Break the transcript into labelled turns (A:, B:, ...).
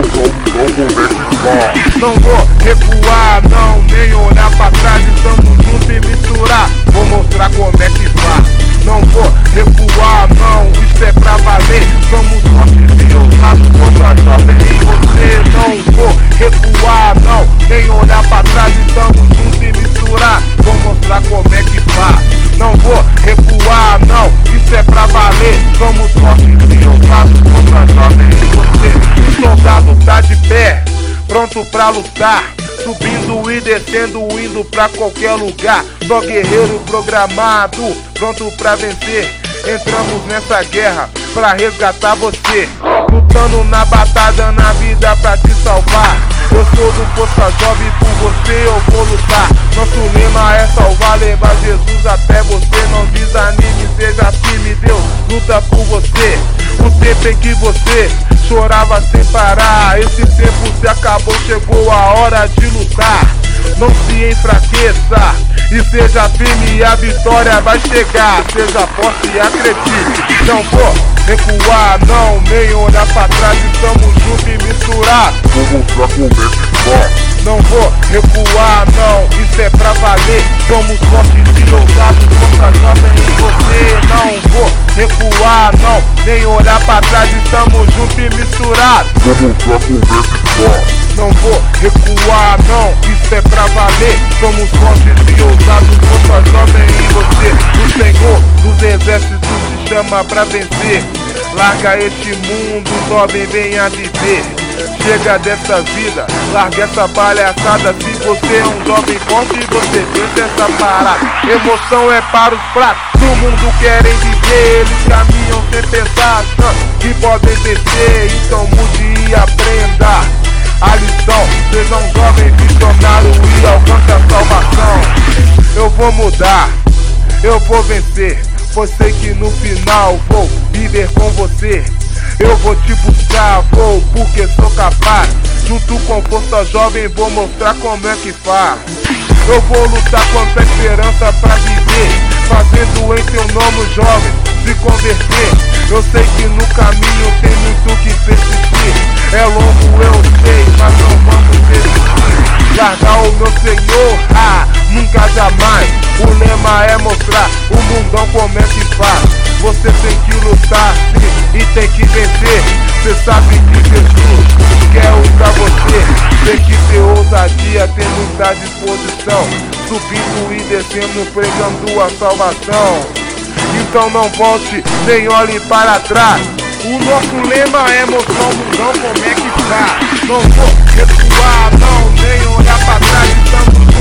A: Não vou recuar, não, nem olhar pra trás. Estamos juntos e misturar, vou mostrar como é que faz. Não vou recuar, não, isso é pra valer. Somos fortes e ousados contra jovem e você. Não vou recuar, não, nem olhar pra trás. Estamos juntos e misturar, vou mostrar como é que faz. Não vou recuar, não, isso é pra valer. Somos fortes e ousados contra jovem e você. O soldado tá de pé, pronto pra lutar, subindo e descendo, indo pra qualquer lugar. Só guerreiro programado, pronto pra vencer. Entramos nessa guerra pra resgatar você, lutando na batalha, na vida pra te salvar. Eu sou do Força Jovem, por você eu vou lutar. Nosso lema é salvar, levar Jesus até você. Não desanime, seja firme, Deus luta por você. O tempo em que você chorava sem parar, esse tempo se acabou, chegou a hora de lutar. Não se enfraqueça e seja firme, e a vitória vai chegar. Seja forte e acredite. Não vou recuar, não, nem olhar pra trás. Estamos juntos e misturados, vou mostrar como é que faz. Não vou recuar, não, isso é pra valer. Somos fortes e ousados contra jovem e você. Não vou recuar, não, nem olhar pra trás. Estamos juntos e misturados, vou mostrar como é que faz. Não vou recuar, não, isso é pra valer. Somos fortes e ousados contra jovem e você. O Senhor dos exércitos te chama pra vencer. Larga este mundo, jovem, venha viver. Chega dessa vida, larga essa palhaçada. Se você é um jovem forte, você pensa essa parada. Emoção é para os fracos, no mundo querem viver. Eles caminham sem pensar que podem vencer. Então mude e aprenda a lição. Seja um jovem visionário e alcance a salvação. Eu vou mudar, eu vou vencer, pois sei que no final vou viver com você. Eu vou te buscar, vou, porque sou capaz. Junto com Força Jovem vou mostrar como é que faz. Eu vou lutar contra a esperança pra viver, fazendo em teu nome jovem se converter. Eu sei que no caminho tem muito que persistir. É longo, eu sei, mas não vamos desistir. Largar o meu Senhor, nunca jamais. O lema é mostrar o mundão como é que faz. Você tem que lutar, sim, e tem que vencer. Cê sabe que Jesus quer usar você. Tem que ter ousadia, ter muita disposição, subindo e descendo, pregando a salvação. Então não volte, nem olhe para trás. O nosso lema é mostrar o mundão como é que tá. Não vou recuar, não, nem olhar para trás. Estamos